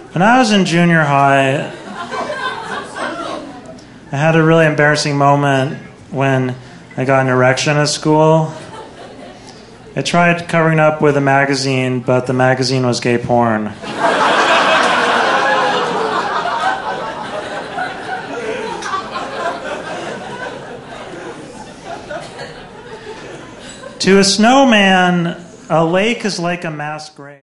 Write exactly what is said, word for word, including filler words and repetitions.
When I was in junior high, I had a really embarrassing moment when I got an erection at school. I tried covering up with a magazine, but the magazine was gay porn. To a snowman, a lake is like a mass grave.